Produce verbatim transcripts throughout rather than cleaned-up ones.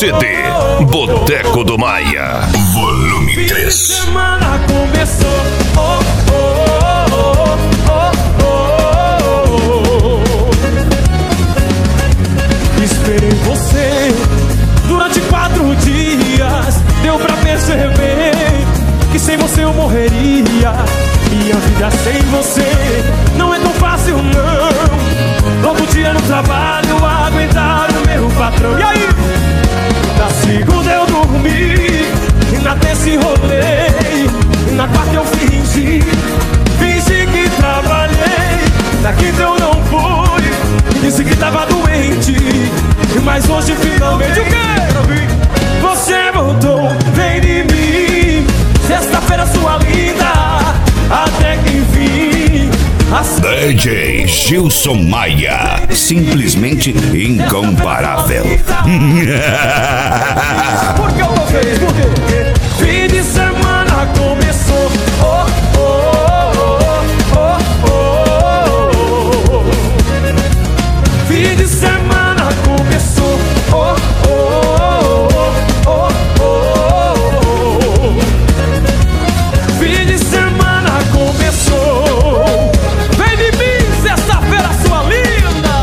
C D Boteco do Maia, volume três. Semana começou. Oh, oh, oh, oh, oh. Esperei você durante quatro dias. Deu pra perceber que sem você eu morreria. Minha vida sem você não é tão fácil, não. Todo dia no trabalho aguentar o meu patrão. E aí? Na segunda eu dormi, e na terça enrolei, e na quarta eu fingi, fingi que trabalhei. Na quinta eu não fui, disse que tava doente, mas hoje finalmente o quê? Você voltou, vem de mim. Sexta-feira sua linda, até que enfim. D J Gilson Maia, simplesmente incomparável. Por que eu tô feliz? Por quê? Fim de semana começou. Oh, oh, oh, oh, oh, oh. Fim de semana começou. Oh, oh, oh, oh, oh. Fim de semana começou. Vem de mim, sexta-feira, sua linda.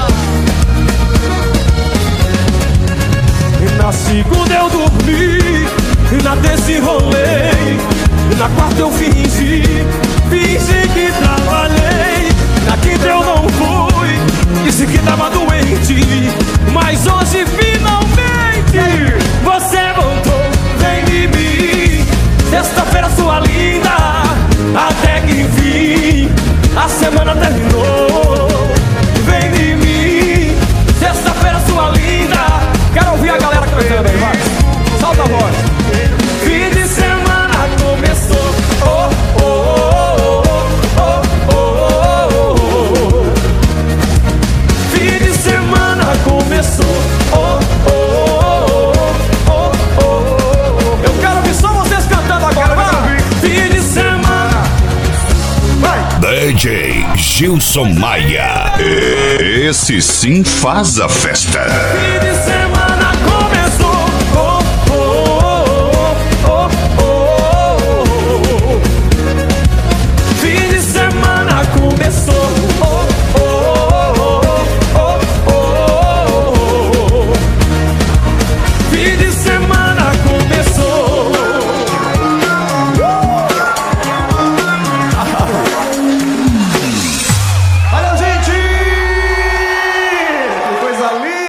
E na segunda eu dormi, e na terça enrolei, e na quarta eu fingi, fingi que trabalhei. Na quinta eu não fui, disse que tava doente, mas hoje finalmente você voltou, vem de mim. Sexta-feira sua linda, até que enfim a semana terminou. Vem de mim, sexta-feira sua linda. Quero ouvir a galera cantando aí, vai. Solta a voz. Fim de semana começou. Oh, oh, oh, oh, oh, oh. Fim de semana começou. Oh, oh, oh, oh, oh. Eu quero ouvir só vocês cantando agora, vai. Fim de semana. Vai. D J Gilson Maia, esse sim faz a festa. Fim de semana.